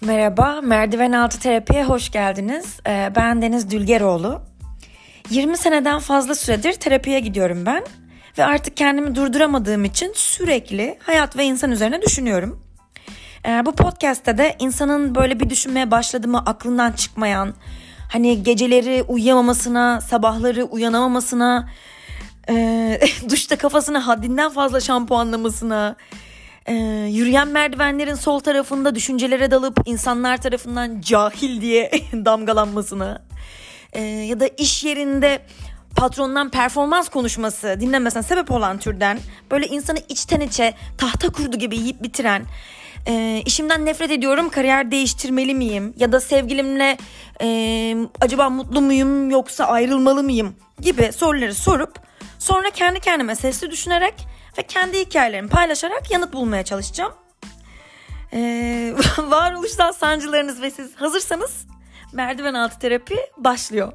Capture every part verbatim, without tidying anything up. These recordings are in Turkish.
Merhaba, Merdiven Altı Terapi'ye hoş geldiniz. Ee, ben Deniz Dülgeroğlu. yirmi seneden fazla süredir terapiye gidiyorum ben. Ve artık kendimi durduramadığım için sürekli hayat ve insan üzerine düşünüyorum. Ee, bu podcast'te de insanın böyle bir düşünmeye başladı mı aklından çıkmayan, hani geceleri uyuyamamasına, sabahları uyanamamasına, e, duşta kafasına haddinden fazla şampuanlamasına, Ee, yürüyen merdivenlerin sol tarafında düşüncelere dalıp insanlar tarafından cahil diye damgalanmasına ee, ya da iş yerinde patrondan performans konuşması dinlemesine sebep olan türden böyle insanı içten içe tahta kurdu gibi yiyip bitiren e, işimden nefret ediyorum, kariyer değiştirmeli miyim ya da sevgilimle e, acaba mutlu muyum yoksa ayrılmalı mıyım gibi soruları sorup sonra kendi kendime sesli düşünerek ve kendi hikayelerimi paylaşarak yanıt bulmaya çalışacağım. Ee, varoluşsal sancılarınız ve siz hazırsanız merdiven altı terapi başlıyor.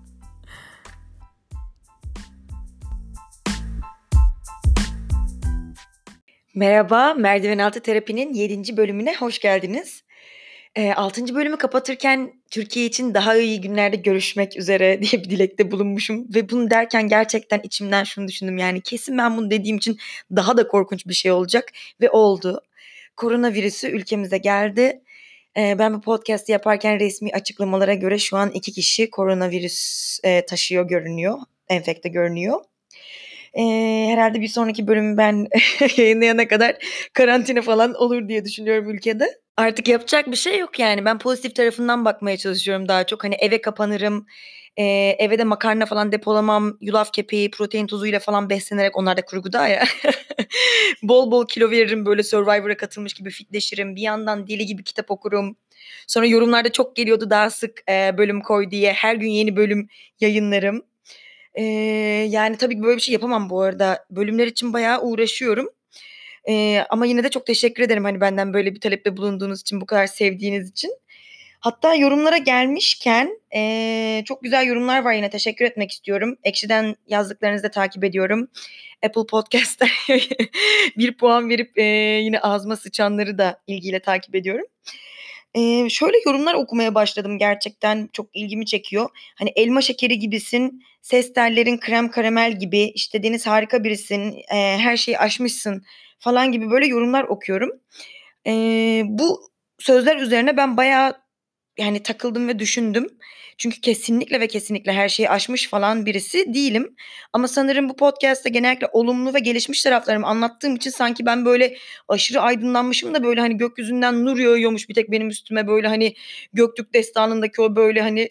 Merhaba, Merdiven Altı Terapi'nin yedinci bölümüne hoş geldiniz. E, altıncı bölümü kapatırken Türkiye için daha iyi günlerde görüşmek üzere diye bir dilekte bulunmuşum. Ve bunu derken gerçekten içimden şunu düşündüm. Yani kesin ben bunu dediğim için daha da korkunç bir şey olacak. Ve oldu. Koronavirüsü ülkemize geldi. E, ben bu podcast'i yaparken resmi açıklamalara göre şu an iki kişi koronavirüs e, taşıyor görünüyor. Enfekte görünüyor. Ee, herhalde bir sonraki bölümü ben yayınlayana kadar karantina falan olur diye düşünüyorum ülkede. Artık yapacak bir şey yok yani. Ben pozitif tarafından bakmaya çalışıyorum daha çok. Hani eve kapanırım. E, eve de makarna falan depolamam. Yulaf kepeği, protein tozuyla falan beslenerek, onlar da kurguda ya. Bol bol kilo veririm, böyle Survivor'a katılmış gibi fitleşirim. Bir yandan deli gibi kitap okurum. Sonra yorumlarda çok geliyordu daha sık e, bölüm koy diye. Her gün yeni bölüm yayınlarım. Ee, yani tabii ki böyle bir şey yapamam bu arada. Bölümler için bayağı uğraşıyorum. Ee, ama yine de çok teşekkür ederim hani benden böyle bir talepte bulunduğunuz için, bu kadar sevdiğiniz için. Hatta yorumlara gelmişken ee, çok güzel yorumlar var, yine teşekkür etmek istiyorum. Ekşi'den yazdıklarınızı da takip ediyorum. Apple Podcast'ta bir puan verip ee, yine ağzıma sıçanları da ilgiyle takip ediyorum. Ee, şöyle yorumlar okumaya başladım, gerçekten çok ilgimi çekiyor. Hani elma şekeri gibisin, ses tellerin krem karamel gibi, işte Deniz harika birisin, e, her şeyi aşmışsın falan gibi böyle yorumlar okuyorum. Ee, bu sözler üzerine ben bayağı yani takıldım ve düşündüm. Çünkü kesinlikle ve kesinlikle her şeyi aşmış falan birisi değilim. Ama sanırım bu podcast'te genellikle olumlu ve gelişmiş taraflarımı anlattığım için sanki ben böyle aşırı aydınlanmışım da böyle hani gökyüzünden nur yağıyormuş bir tek benim üstüme, böyle hani Göktürk Destanı'ndaki o böyle hani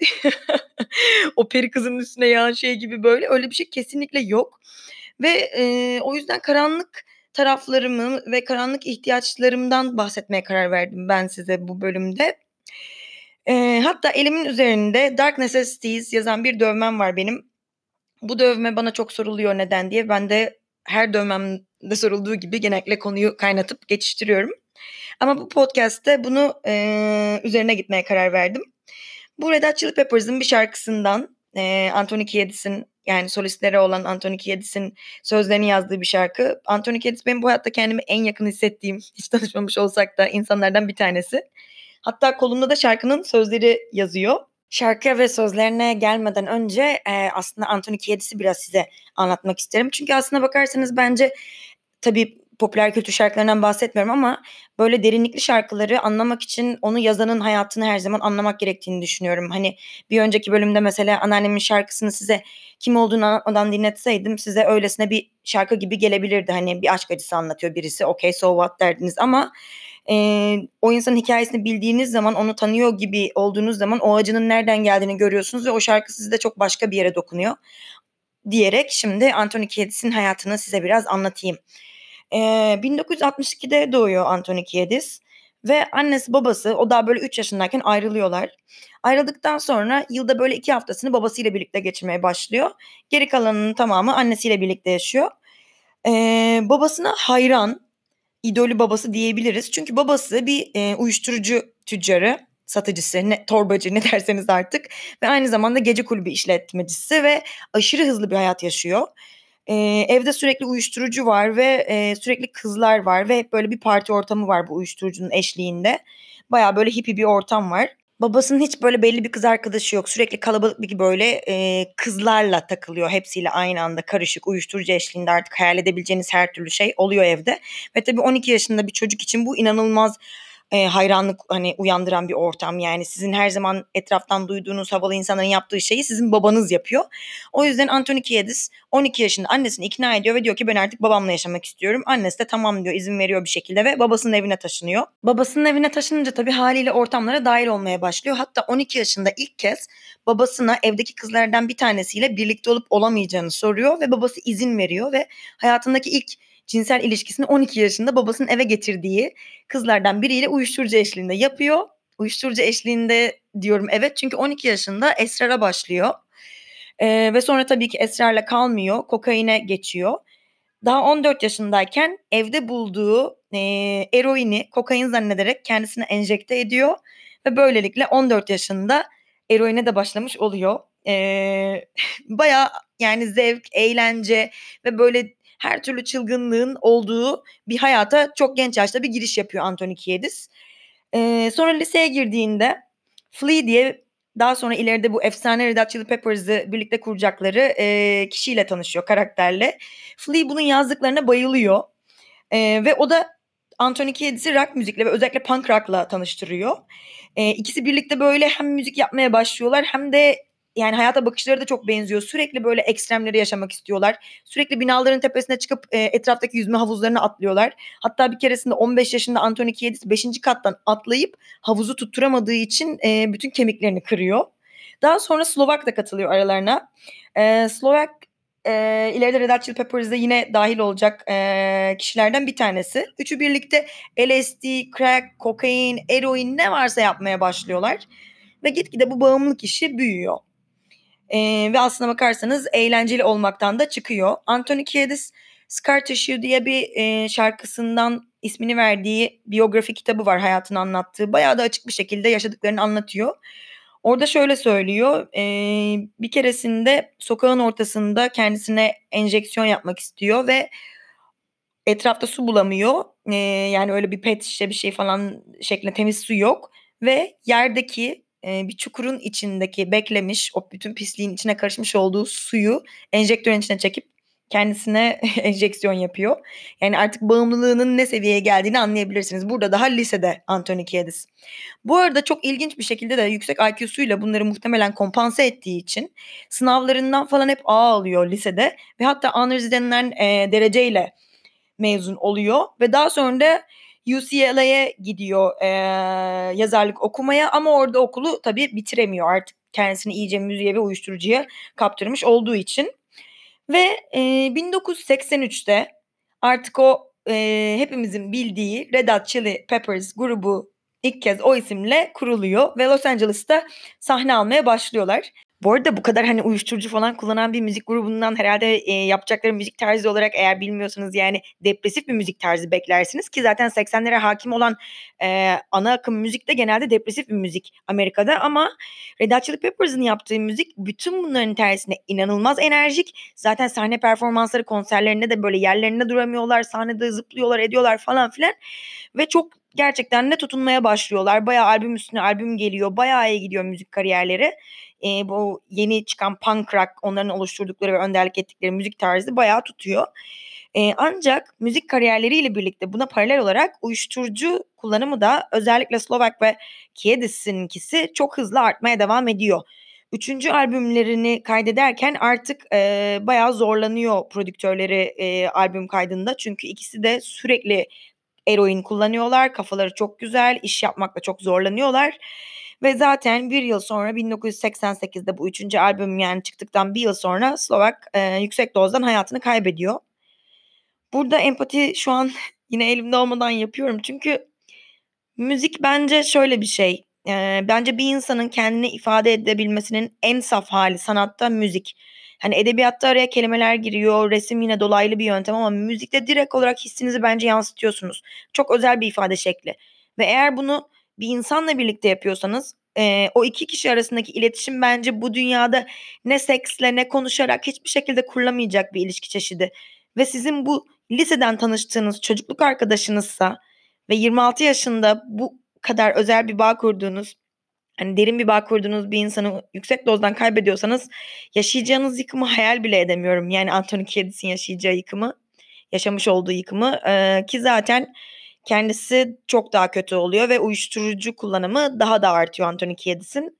o peri kızının üstüne yağan şey gibi, böyle öyle bir şey kesinlikle yok. Ve e, o yüzden karanlık taraflarımı ve karanlık ihtiyaçlarımdan bahsetmeye karar verdim ben size bu bölümde. Eee, hatta elimin üzerinde Dark Necessities yazan bir dövmem var benim. Bu dövme bana çok soruluyor neden diye. Ben de her dövmemde sorulduğu gibi genellikle konuyu kaynatıp geçiştiriyorum. Ama bu podcast'te bunu eee, üzerine gitmeye karar verdim. Bu Red Hot Chili Peppers'ın bir şarkısından, eee Anthony Kiedis'in, yani solistleri olan Anthony Kiedis'in sözlerini yazdığı bir şarkı. Anthony Kiedis benim bu hayatta kendimi en yakın hissettiğim, hiç tanışmamış olsak da, insanlardan bir tanesi. Hatta kolumda da şarkının sözleri yazıyor. Şarkı ve sözlerine gelmeden önce e, aslında Anthony Kiedis'i biraz size anlatmak isterim. Çünkü aslına bakarsanız bence, tabii popüler kültür şarkılarından bahsetmiyorum ama böyle derinlikli şarkıları anlamak için onu yazanın hayatını her zaman anlamak gerektiğini düşünüyorum. Hani bir önceki bölümde mesela anneannemin şarkısını size kim olduğunu anlatmadan dinletseydim size öylesine bir şarkı gibi gelebilirdi. Hani bir aşk acısı anlatıyor birisi, okay so what derdiniz, ama e, o insanın hikayesini bildiğiniz zaman, onu tanıyor gibi olduğunuz zaman o acının nereden geldiğini görüyorsunuz ve o şarkı sizde çok başka bir yere dokunuyor diyerek şimdi Anthony Kiedis'in hayatını size biraz anlatayım. Ee, bin dokuz yüz altmış ikide doğuyor Anthony Kiedis ve annesi babası, o daha böyle üç yaşındayken ayrılıyorlar. Ayrıldıktan sonra yılda böyle iki haftasını babasıyla birlikte geçirmeye başlıyor. Geri kalanının tamamı annesiyle birlikte yaşıyor. Ee, babasına hayran, idolü babası diyebiliriz. Çünkü babası bir e, uyuşturucu tüccarı, satıcısı, ne, torbacı ne derseniz artık, ve aynı zamanda gece kulübü işletmecisi ve aşırı hızlı bir hayat yaşıyor. Eee, evde sürekli uyuşturucu var ve, eee, sürekli kızlar var ve hep böyle bir parti ortamı var bu uyuşturucunun eşliğinde. Bayağı böyle hippie bir ortam var. Babasının hiç böyle belli bir kız arkadaşı yok. Sürekli kalabalık bir böyle, eee, kızlarla takılıyor. Hepsiyle aynı anda karışık, uyuşturucu eşliğinde artık hayal edebileceğiniz her türlü şey oluyor evde. Ve tabii on iki yaşında bir çocuk için bu inanılmaz, eee, hayranlık, hani, uyandıran bir ortam. Yani sizin her zaman etraftan duyduğunuz havalı insanların yaptığı şeyi sizin babanız yapıyor. O yüzden Anthony Kiedis on iki yaşında annesini ikna ediyor ve diyor ki ben artık babamla yaşamak istiyorum. Annesi de tamam diyor, izin veriyor bir şekilde ve babasının evine taşınıyor. Babasının evine taşınınca tabii haliyle ortamlara dahil olmaya başlıyor. Hatta on iki yaşında ilk kez babasına evdeki kızlardan bir tanesiyle birlikte olup olamayacağını soruyor ve babası izin veriyor ve hayatındaki ilk cinsel ilişkisini on iki yaşında babasının eve getirdiği kızlardan biriyle uyuşturucu eşliğinde yapıyor. Uyuşturucu eşliğinde diyorum evet çünkü on iki yaşında esrara başlıyor. Ee, ve sonra tabii ki esrarla kalmıyor, kokaine geçiyor. Daha on dört yaşındayken evde bulduğu e, eroini kokain zannederek kendisine enjekte ediyor ve böylelikle on dört yaşında eroine de başlamış oluyor. Ee, bayağı yani zevk, eğlence ve böyle her türlü çılgınlığın olduğu bir hayata çok genç yaşta bir giriş yapıyor Anthony Kiedis. Ee, sonra liseye girdiğinde Flea diye daha sonra ileride bu efsane Red Hot Chili Peppers'ı birlikte kuracakları e, kişiyle tanışıyor, karakterle. Flea bunun yazdıklarına bayılıyor. Ee, ve o da Anthony Kiedis'i rock müzikle ve özellikle punk rock'la tanıştırıyor. Ee, ikisi birlikte böyle hem müzik yapmaya başlıyorlar hem de yani hayata bakışları da çok benziyor. Sürekli böyle ekstremleri yaşamak istiyorlar. Sürekli binaların tepesine çıkıp e, etraftaki yüzme havuzlarına atlıyorlar. Hatta bir keresinde on beş yaşında Anthony Kiedis beşinci kattan atlayıp havuzu tutturamadığı için e, bütün kemiklerini kırıyor. Daha sonra Slovak da katılıyor aralarına. E, Slovak e, ileride Red Hot Chili Peppers'da yine dahil olacak e, kişilerden bir tanesi. Üçü birlikte L S D, crack, kokain, eroin ne varsa yapmaya başlıyorlar. Ve gitgide bu bağımlılık işi büyüyor. Ee, ve aslına bakarsanız eğlenceli olmaktan da çıkıyor. Anthony Kiedis Scar Tissue diye bir e, şarkısından ismini verdiği biyografi kitabı var, hayatını anlattığı. Bayağı da açık bir şekilde yaşadıklarını anlatıyor. Orada şöyle söylüyor. E, bir keresinde sokağın ortasında kendisine enjeksiyon yapmak istiyor ve etrafta su bulamıyor. E, yani öyle bir pet şişe bir şey falan şeklinde temiz su yok. Ve yerdeki e, bir çukurun içindeki beklemiş o bütün pisliğin içine karışmış olduğu suyu enjektörün içine çekip kendisine enjeksiyon yapıyor. Yani artık bağımlılığının ne seviyeye geldiğini anlayabilirsiniz. Burada daha lisede Anthony Kiedis. Bu arada çok ilginç bir şekilde de yüksek I Q'suyla bunları muhtemelen kompanse ettiği için sınavlarından falan hep A alıyor lisede ve hatta honors denilen e, dereceyle mezun oluyor ve daha sonra da U C L A'ya gidiyor e, yazarlık okumaya ama orada okulu tabii bitiremiyor artık kendisini iyice müziğe ve uyuşturucuya kaptırmış olduğu için. Ve e, bin dokuz yüz seksen üçte artık o e, hepimizin bildiği Red Hot Chili Peppers grubu ilk kez o isimle kuruluyor ve Los Angeles'ta sahne almaya başlıyorlar. Bu arada bu kadar hani uyuşturucu falan kullanan bir müzik grubundan herhalde e, yapacakları müzik tarzı olarak eğer bilmiyorsanız yani depresif bir müzik tarzı beklersiniz ki zaten seksenlere hakim olan e, ana akım müzik de genelde depresif bir müzik Amerika'da ama Red Hot Chili Peppers'ın yaptığı müzik bütün bunların tersine inanılmaz enerjik. Zaten sahne performansları konserlerinde de böyle yerlerinde duramıyorlar, sahnede zıplıyorlar, ediyorlar falan filan ve çok gerçekten de tutunmaya başlıyorlar. Bayağı albüm üstüne albüm geliyor, bayağı iyi gidiyor müzik kariyerleri. E, bu yeni çıkan punk rock onların oluşturdukları ve önderlik ettikleri müzik tarzı bayağı tutuyor. E, ancak müzik kariyerleriyle birlikte buna paralel olarak uyuşturucu kullanımı da özellikle Slovak ve Kiedis'inkisi çok hızlı artmaya devam ediyor. Üçüncü albümlerini kaydederken artık e, bayağı zorlanıyor prodüktörleri e, albüm kaydında. Çünkü ikisi de sürekli eroin kullanıyorlar. Kafaları çok güzel, iş yapmakta çok zorlanıyorlar. Ve zaten bir yıl sonra bin dokuz yüz seksen sekizde bu üçüncü albüm yani çıktıktan bir yıl sonra Slovak e, yüksek dozdan hayatını kaybediyor. Burada empati şu an yine elimde olmadan yapıyorum. Çünkü müzik bence şöyle bir şey. E, bence bir insanın kendini ifade edebilmesinin en saf hali sanatta müzik. Hani edebiyatta araya kelimeler giriyor, resim yine dolaylı bir yöntem ama müzikte direkt olarak hissinizi bence yansıtıyorsunuz. Çok özel bir ifade şekli. Ve eğer bunu bir insanla birlikte yapıyorsanız Eee, o iki kişi arasındaki iletişim bence bu dünyada ne seksle ne konuşarak hiçbir şekilde kurulamayacak bir ilişki çeşidi ve sizin bu liseden tanıştığınız çocukluk arkadaşınızsa ve yirmi altı yaşında bu kadar özel bir bağ kurduğunuz, hani, derin bir bağ kurduğunuz bir insanı yüksek dozdan kaybediyorsanız yaşayacağınız yıkımı hayal bile edemiyorum. Yani Anthony Kiedis'in yaşayacağı yıkımı, yaşamış olduğu yıkımı, eee, ki zaten kendisi çok daha kötü oluyor ve uyuşturucu kullanımı daha da artıyor Anthony Kiedis'in.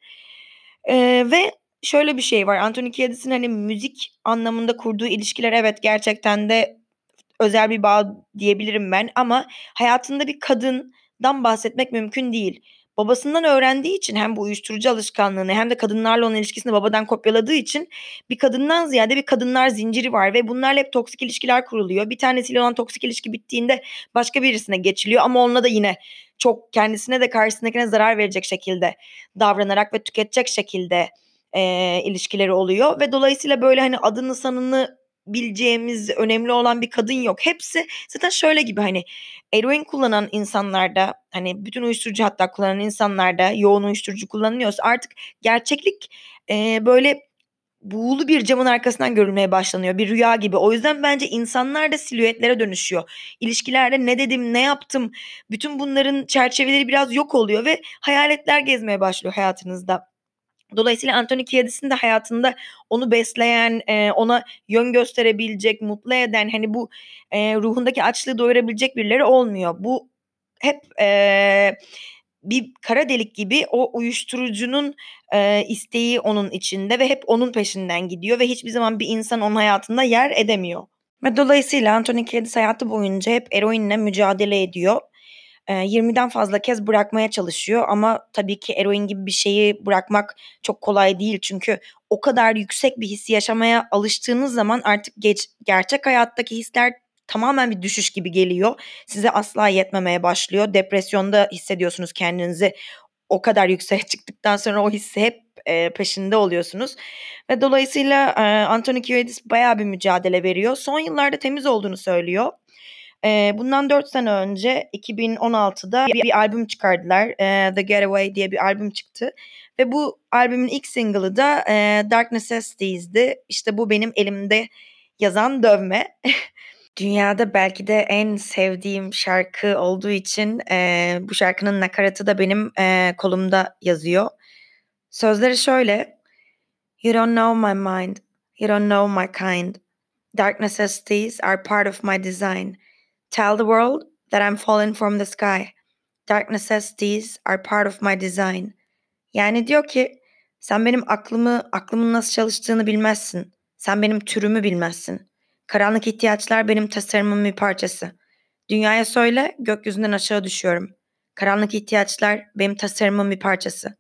Eee, ve şöyle bir şey var, Anthony Kiedis'in, hani, müzik anlamında kurduğu ilişkiler evet, gerçekten de özel bir bağ diyebilirim ben ama hayatında bir kadından bahsetmek mümkün değil. Babasından öğrendiği için hem bu uyuşturucu alışkanlığını hem de kadınlarla olan ilişkisini babadan kopyaladığı için bir kadından ziyade bir kadınlar zinciri var ve bunlarla hep toksik ilişkiler kuruluyor. Bir tanesiyle olan toksik ilişki bittiğinde başka birisine geçiliyor ama onunla da yine çok kendisine de karşısındakine zarar verecek şekilde davranarak ve tüketecek şekilde, eee, ilişkileri oluyor ve dolayısıyla, böyle, hani, adını sanını bileceğimiz, önemli olan bir kadın yok. Hepsi zaten şöyle gibi, hani, eroin kullanan insanlarda, hani, bütün uyuşturucu hatta kullanan insanlarda yoğun uyuşturucu kullanılıyorsa artık gerçeklik, eee, böyle buğulu bir camın arkasından görülmeye başlanıyor. Bir rüya gibi. O yüzden bence insanlar da silüetlere dönüşüyor. İlişkilerde ne dedim, ne yaptım, bütün bunların çerçeveleri biraz yok oluyor ve hayaletler gezmeye başlıyor hayatınızda. Dolayısıyla Anthony Kiedis'in de hayatında onu besleyen, eee, ona yön gösterebilecek, mutlu eden, hani, bu, eee, ruhundaki açlığı doyurabilecek birileri olmuyor. Bu hep, eee, bir kara delik gibi o uyuşturucunun, eee, isteği onun içinde ve hep onun peşinden gidiyor ve hiçbir zaman bir insan onun hayatında yer edemiyor. Ve dolayısıyla Anthony Kiedis hayatı boyunca hep eroinle mücadele ediyor. Eee, yirmiden fazla kez bırakmaya çalışıyor ama tabii ki eroin gibi bir şeyi bırakmak çok kolay değil. Çünkü o kadar yüksek bir hissi yaşamaya alıştığınız zaman artık geç gerçek hayattaki hisler tamamen bir düşüş gibi geliyor. Size asla yetmemeye başlıyor. Depresyonda hissediyorsunuz kendinizi. O kadar yükseğe çıktıktan sonra o hissi hep, eee, peşinde oluyorsunuz ve dolayısıyla, eee, Anthony Kiedis bayağı bir mücadele veriyor. Son yıllarda temiz olduğunu söylüyor. Eee, bundan dört sene önce iki bin on altıda bir bir albüm çıkardılar. Eee, The Getaway diye bir albüm çıktı ve bu albümün ilk single'ı da, eee, Dark Necessities'di. İşte bu benim elimde yazan dövme. Dünyada belki de en sevdiğim şarkı olduğu için, eee, bu şarkının nakaratı da benim, eee, kolumda yazıyor. Sözleri şöyle: "You don't know my mind, you don't know my kind. Dark necessities are part of my design. Tell the world that I'm falling from the sky. Dark necessities are part of my design." Yani diyor ki, sen benim aklımı, aklımın nasıl çalıştığını bilmezsin. Sen benim türümü bilmezsin. Karanlık ihtiyaçlar benim tasarımımın bir parçası. Dünyaya söyle, gökyüzünden aşağı düşüyorum. Karanlık ihtiyaçlar benim tasarımımın bir parçası.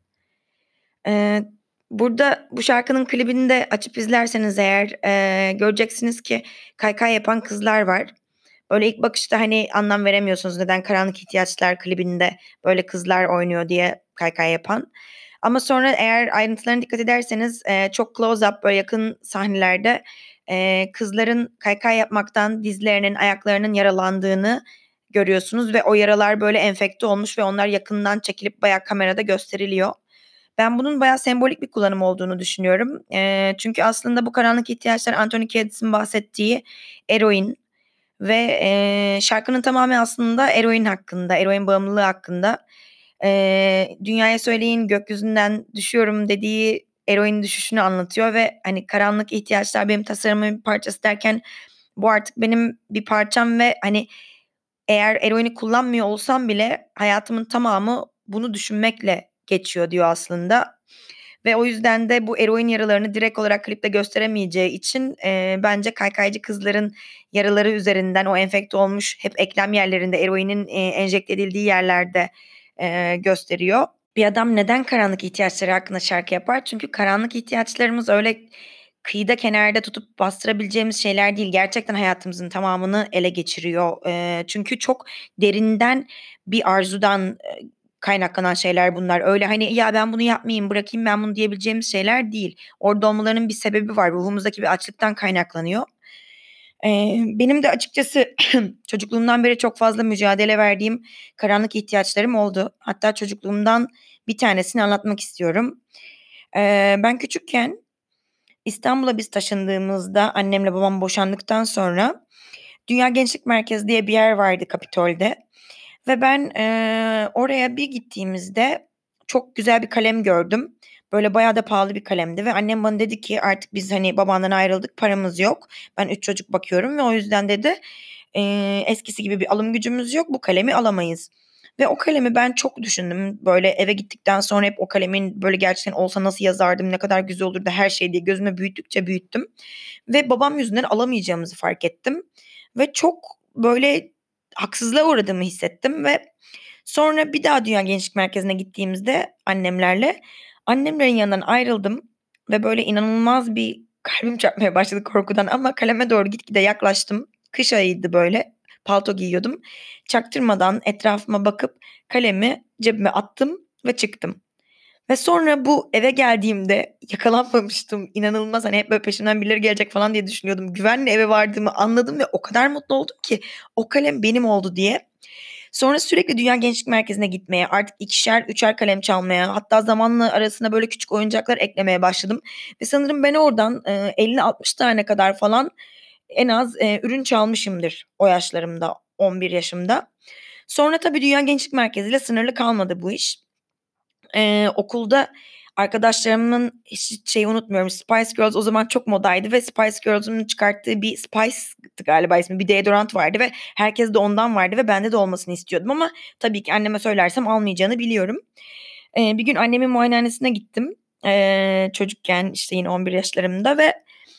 Eee, burada bu şarkının klibini de açıp izlerseniz eğer, eee, göreceksiniz ki kaykay yapan kızlar var. Öyle ilk bakışta, hani, anlam veremiyorsunuz neden Karanlık İhtiyaçlar klibinde böyle kızlar oynuyor diye kaykay yapan. Ama sonra eğer ayrıntılarına dikkat ederseniz, eee, çok close up, böyle yakın sahnelerde, eee, kızların kaykay yapmaktan dizlerinin, ayaklarının yaralandığını görüyorsunuz ve o yaralar böyle enfekte olmuş ve onlar yakından çekilip bayağı kamerada gösteriliyor. Ben bunun bayağı sembolik bir kullanım olduğunu düşünüyorum. Eee, çünkü aslında bu karanlık ihtiyaçlar Anthony Kiedis'in bahsettiği eroin ve, eee, şarkının tamamı aslında eroin hakkında, eroin bağımlılığı hakkında. Eee, "Dünyaya söyleyin, gökyüzünden düşüyorum." dediği eroin düşüşünü anlatıyor ve, hani, "Karanlık ihtiyaçlar benim tasarımımın bir parçası." derken bu artık benim bir parçam ve, hani, eğer eroini kullanmıyor olsam bile hayatımın tamamı bunu düşünmekle geçiyor diyor aslında ve o yüzden de bu eroin yaralarını direkt olarak klipte gösteremeyeceği için, eee, bence kaykaycı kızların yaraları üzerinden o enfekte olmuş hep eklem yerlerinde eroinin, eee, enjekte edildiği yerlerde, eee, gösteriyor. Bir adam neden karanlık ihtiyaçları hakkında şarkı yapar? Çünkü karanlık ihtiyaçlarımız öyle kıyıda kenarda tutup bastırabileceğimiz şeyler değil. Gerçekten hayatımızın tamamını ele geçiriyor. Eee, çünkü çok derinden bir arzudan, eee, kaynaklanan şeyler bunlar. Öyle, hani, "Ya, ben bunu yapmayayım, bırakayım ben bunu." diyebileceğimiz şeyler değil. Orada olmalarının bir sebebi var. Ruhumuzdaki bir açlıktan kaynaklanıyor. Eee, benim de açıkçası çocukluğumdan beri çok fazla mücadele verdiğim karanlık ihtiyaçlarım oldu. Hatta çocukluğumdan bir tanesini anlatmak istiyorum. Eee, ben küçükken İstanbul'a biz taşındığımızda annemle babam boşandıktan sonra Dünya Gençlik Merkezi diye bir yer vardı Kapitol'de ve ben, eee, oraya bir gittiğimizde çok güzel bir kalem gördüm. Böyle bayağı da pahalı bir kalemdi ve annem bana dedi ki artık biz, hani, babandan ayrıldık, paramız yok. Ben üç çocuk bakıyorum ve o yüzden dedi, eee, eskisi gibi bir alım gücümüz yok, bu kalemi alamayız. Ve o kalemi ben çok düşündüm. Böyle eve gittikten sonra hep o kalemin böyle gerçekten olsa nasıl yazardım, ne kadar güzel olurdu her şey diye gözümde büyüttükçe büyüttüm. Ve babam yüzünden alamayacağımızı fark ettim. Ve çok böyle haksızlığa uğradığımı hissettim ve sonra bir daha Dünya Gençlik Merkezi'ne gittiğimizde annemlerle, annemlerin yanından ayrıldım ve böyle inanılmaz bir kalbim çarpmaya başladı korkudan ama kaleme doğru gitgide yaklaştım. Kış ayıydı böyle, palto giyiyordum. Çaktırmadan etrafıma bakıp kalemi cebime attım ve çıktım. Ve sonra bu eve geldiğimde yakalanmamıştım. İnanılmaz, hani, hep böyle peşimden birileri gelecek falan diye düşünüyordum. Güvenle eve vardığımı anladım ve o kadar mutlu oldum ki o kalem benim oldu diye. Sonra sürekli Dünya Gençlik Merkezi'ne gitmeye, artık ikişer, üçer kalem çalmaya, hatta zamanla arasına böyle küçük oyuncaklar eklemeye başladım. Ve sanırım ben oradan eee, elli altmış tane kadar falan en az eee, ürün çalmışımdır o yaşlarımda, on bir yaşımda. Sonra tabii Dünya Gençlik Merkezi ile sınırlı kalmadı bu iş. Eee, okulda arkadaşlarımın hiç şeyi unutmuyorum. Spice Girls o zaman çok modaydı ve Spice Girls'un çıkarttığı bir Spice'tı galiba ismi. Bir deodorant vardı ve herkeste ondan vardı ve bende de olmasını istiyordum ama tabii ki anneme söylersem almayacağını biliyorum. Eee, bir gün annemin muayenehanesine gittim. Eee, çocukken işte yine on bir yaşlarımda ve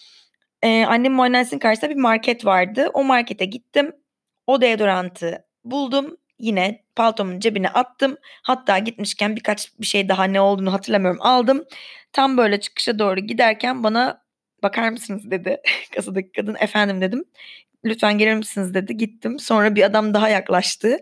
Eee, annemin muayenehanesinin karşısında bir market vardı. O markete gittim. O deodorantı buldum. Yine paltomun cebine attım. Hatta gitmişken birkaç bir şey daha ne olduğunu hatırlamıyorum aldım. Tam böyle çıkışa doğru giderken bana "Bakar mısınız?" dedi kasadaki kadın. "Efendim." dedim. "Lütfen gelir misiniz?" dedi. Gittim. Sonra bir adam daha yaklaştı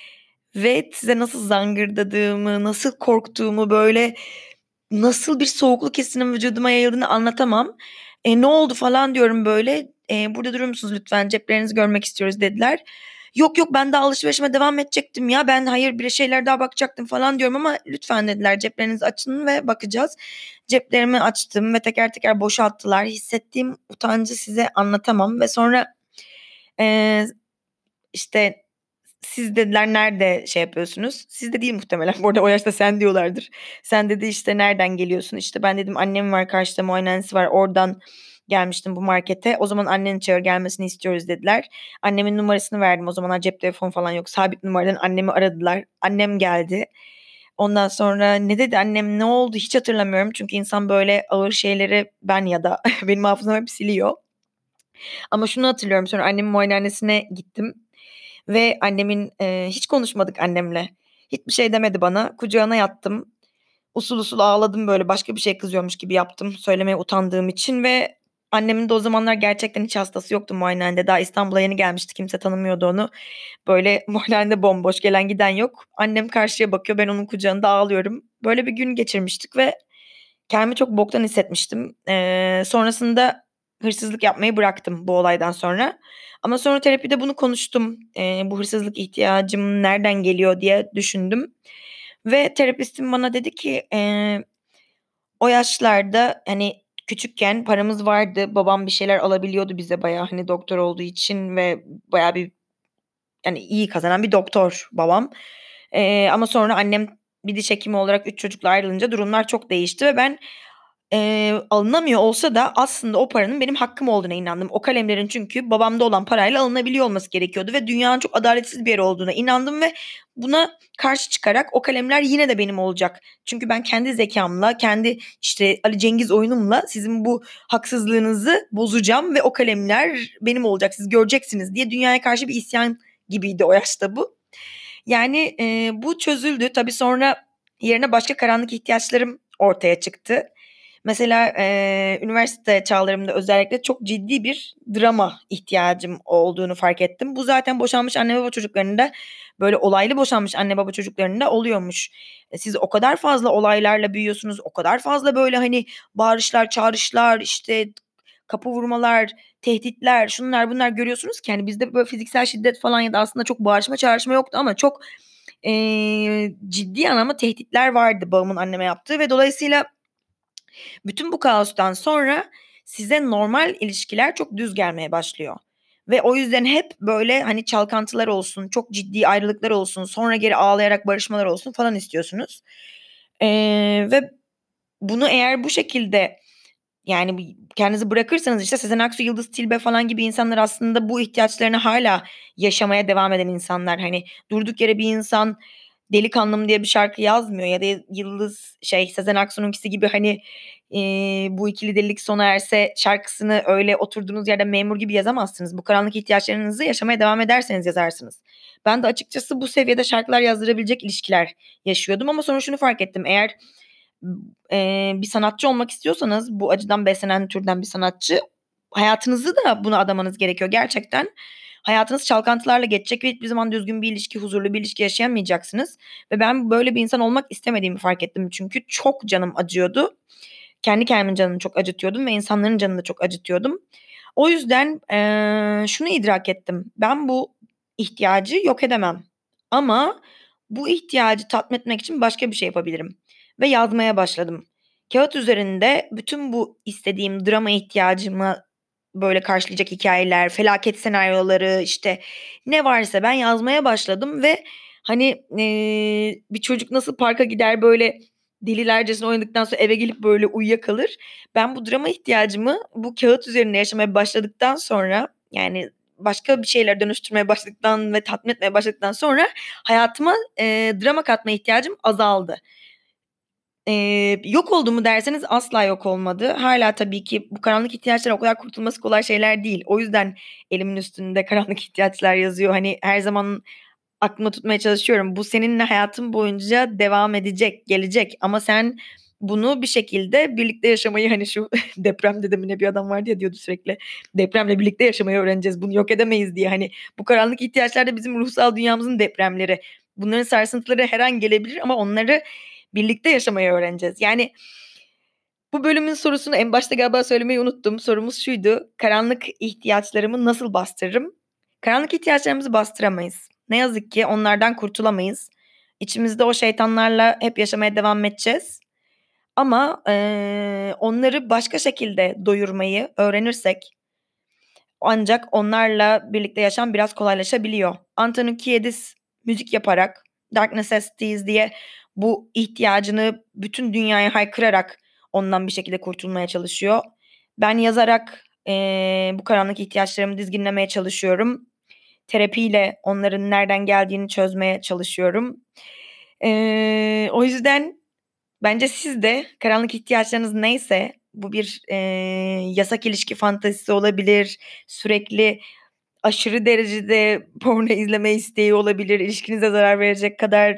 ve size nasıl zangırdadığımı, nasıl korktuğumu, böyle nasıl bir soğukluk hissinin vücuduma yayıldığını anlatamam. "E, ne oldu?" falan diyorum böyle. Eee, "Burada durur musunuz lütfen? Ceplerinizi görmek istiyoruz." dediler. "Yok, yok, ben daha alışverişime devam edecektim ya. Ben hayır bir şeyler daha bakacaktım." falan diyorum ama "Lütfen." dediler. "Ceplerinizi açın ve bakacağız." Ceplerimi açtım ve teker teker boşalttılar. Hissettiğim utancı size anlatamam ve sonra, eee, işte, "Siz" dediler, "nerede şey yapıyorsunuz?" Siz de değil muhtemelen bu arada o yaşta sen diyorlardır. "Sen" dedi, işte, "nereden geliyorsun?" İşte, ben dedim, "Annem var karşıda muayenehanesi var oradan gelmiştim bu markete." "O zaman anneni çağır gelmesini istiyoruz." dediler. Annemin numarasını verdim. O zamanlar cep telefonu falan yok. Sabit numaradan annemi aradılar. Annem geldi. Ondan sonra ne dedi annem, ne oldu hiç hatırlamıyorum. Çünkü insan böyle ağır şeyleri ben ya da benim hafızam hep siliyor. Ama şunu hatırlıyorum, sonra annemin muayenehanesine gittim ve annemin, eee, hiç konuşmadık annemle. Hiçbir şey demedi bana. Kucağına yattım. Usul usul ağladım böyle başka bir şeye kızıyormuş gibi yaptım söylemeye utandığım için ve annemin de o zamanlar gerçekten hiç hastası yoktu muayenehanede. Daha İstanbul'a yeni gelmişti. Kimse tanımıyordu onu. Böyle muayenehanede bomboş, gelen giden yok. Annem karşıya bakıyor, ben onun kucağında ağlıyorum. Böyle bir gün geçirmiştik ve kendimi çok boktan hissetmiştim. Eee, sonrasında hırsızlık yapmayı bıraktım bu olaydan sonra. Ama sonra terapide bunu konuştum. Eee, bu hırsızlık ihtiyacım nereden geliyor diye düşündüm ve terapistim bana dedi ki, eee, o yaşlarda, hani, küçükken paramız vardı. Babam bir şeyler alabiliyordu bize bayağı, hani, doktor olduğu için ve bayağı bir, hani, iyi kazanan bir doktor babam. Eee, ama sonra annem bir diş hekimi olarak üç çocukla ayrılınca durumlar çok değişti ve ben Eee, alınamıyor olsa da aslında o paranın benim hakkım olduğuna inandım. O kalemlerin çünkü babamda olan parayla alınabiliyor olması gerekiyordu ve dünyanın çok adaletsiz bir yer olduğuna inandım ve buna karşı çıkarak o kalemler yine de benim olacak. Çünkü ben kendi zekâmla, kendi, işte, Ali Cengiz oyunumla sizin bu haksızlığınızı bozacağım ve o kalemler benim olacak, siz göreceksiniz diye dünyaya karşı bir isyan gibiydi o yaşta bu. Yani, eee, bu çözüldü. Tabii sonra yerine başka karanlık ihtiyaçlarım ortaya çıktı. Mesela, eee, üniversite çağlarımda özellikle çok ciddi bir drama ihtiyacım olduğunu fark ettim. Bu zaten boşanmış anne baba çocuklarında, böyle olaylı boşanmış anne baba çocuklarında oluyormuş. E, siz o kadar fazla olaylarla büyüyorsunuz, o kadar fazla böyle, hani, bağırışlar, çağrışlar, işte, kapı vurmalar, tehditler, şunlar bunlar görüyorsunuz ki hani bizde böyle fiziksel şiddet falan ya da aslında çok bağırışma çağrışma yoktu ama çok eee, ciddi anlamda tehditler vardı babamın anneme yaptığı ve dolayısıyla bütün bu kaostan sonra size normal ilişkiler çok düz gelmeye başlıyor. Ve o yüzden hep böyle hani çalkantılar olsun, çok ciddi ayrılıklar olsun, sonra geri ağlayarak barışmalar olsun falan istiyorsunuz. Eee, ve bunu eğer bu şekilde yani kendinizi bırakırsanız işte Sezen Aksu, Yıldız Tilbe falan gibi insanlar aslında bu ihtiyaçlarını hala yaşamaya devam eden insanlar. Hani durduk yere bir insan Delikanlım diye bir şarkı yazmıyor ya da Yıldız şey Sezen Aksu'nunkisi gibi hani eee, bu ikili delilik sona erse şarkısını öyle oturduğunuz yerde memur gibi yazamazsınız. Bu karanlık ihtiyaçlarınızı yaşamaya devam ederseniz yazarsınız. Ben de açıkçası bu seviyede şarkılar yazdırabilecek ilişkiler yaşıyordum ama sonra şunu fark ettim. Eğer eee, bir sanatçı olmak istiyorsanız bu acıdan beslenen türden bir sanatçı hayatınızı da buna adamanız gerekiyor. Gerçekten hayatınız çalkantılarla geçecek ve hiçbir zaman düzgün bir ilişki, huzurlu bir ilişki yaşayamayacaksınız. Ve ben böyle bir insan olmak istemediğimi fark ettim. Çünkü çok canım acıyordu. Kendi kendimin canını çok acıtıyordum ve insanların canını da çok acıtıyordum. O yüzden eee, şunu idrak ettim. Ben bu ihtiyacı yok edemem. Ama bu ihtiyacı tatmin etmek için başka bir şey yapabilirim. Ve yazmaya başladım. Kağıt üzerinde bütün bu istediğim drama ihtiyacımı böyle karşılayacak hikayeler, felaket senaryoları işte ne varsa ben yazmaya başladım ve hani eee, bir çocuk nasıl parka gider böyle delilercesine oynadıktan sonra eve gelip böyle uyuyakalır. Ben bu drama ihtiyacımı bu kağıt üzerinde yaşamaya başladıktan sonra yani başka bir şeyler dönüştürmeye başladıktan ve tatmin etmeye başladıktan sonra hayatıma eee, drama katma ihtiyacım azaldı. Eee, yok oldu mu derseniz asla yok olmadı. Hâlâ tabii ki bu karanlık ihtiyaçlar o kadar kurtulması kolay şeyler değil. O yüzden elimin üstünde karanlık ihtiyaçlar yazıyor. Hani her zaman aklımda tutmaya çalışıyorum. Bu seninle hayatın boyunca devam edecek, gelecek ama sen bunu bir şekilde birlikte yaşamayı hani şu deprem dedemi ne bir adam vardı ya diyordu sürekli depremle birlikte yaşamayı öğreneceğiz. Bunu yok edemeyiz diye. Hani bu karanlık ihtiyaçlar da bizim ruhsal dünyamızın depremleri. Bunların sarsıntıları her an gelebilir ama onları birlikte yaşamayı öğreneceğiz. Yani bu bölümün sorusunu en başta galiba söylemeyi unuttum. Sorumuz şuydu: Karanlık ihtiyaçlarımı nasıl bastırırım? Karanlık ihtiyaçlarımızı bastıramayız. Ne yazık ki onlardan kurtulamayız. İçimizde o şeytanlarla hep yaşamaya devam edeceğiz. Ama eee, onları başka şekilde doyurmayı öğrenirsek ancak onlarla birlikte yaşam biraz kolaylaşabiliyor. Antonio Kiedis müzik yaparak Dark Necessities diye bu ihtiyacını bütün dünyaya haykırarak ondan bir şekilde kurtulmaya çalışıyor. Ben yazarak eee, bu karanlık ihtiyaçlarımı dizginlemeye çalışıyorum. Terapiyle onların nereden geldiğini çözmeye çalışıyorum. Eee, o yüzden bence siz de karanlık ihtiyaçlarınız neyse bu bir eee, yasak ilişki fantezisi olabilir, sürekli aşırı derecede porno izleme isteği olabilir, ilişkinize zarar verecek kadar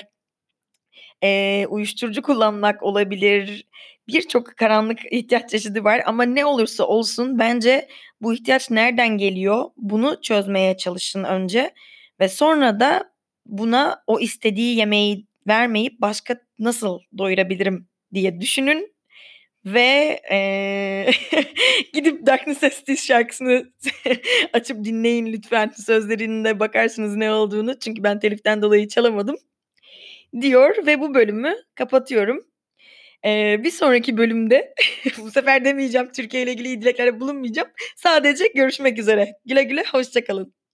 eee, uyuşturucu kullanmak olabilir. Birçok karanlık ihtiyaç çeşidi var ama ne olursa olsun bence bu ihtiyaç nereden geliyor bunu çözmeye çalışın önce ve sonra da buna o istediği yemeği vermeyip başka nasıl doyurabilirim diye düşünün ve eee, gidip Dark Necessities şarkısını açıp dinleyin lütfen. Sözlerine bakarsınız ne olduğunu çünkü ben teliften dolayı çalamadım diyor ve bu bölümü kapatıyorum. Eee, bir sonraki bölümde bu sefer demeyeceğim Türkiye ile ilgili iyi dileklerde bulunmayacağım. Sadece görüşmek üzere. Güle güle, hoşça kalın.